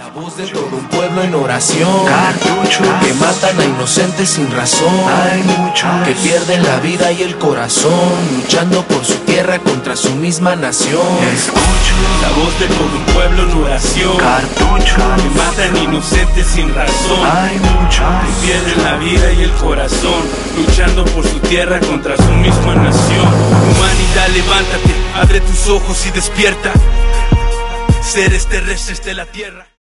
La voz de todo un pueblo en oración. Cartuchos que matan a inocentes sin razón. hay muchos Que pierden la vida y el corazón, luchando por su tierra contra su misma nación. Escucho La voz de todo un pueblo en oración. cartuchos Que matan inocentes sin razón. hay muchos Que pierden la vida y el corazón, luchando por su tierra contra su misma nación. Humanidad, levántate, abre tus ojos y despierta. Seres terrestres de la tierra.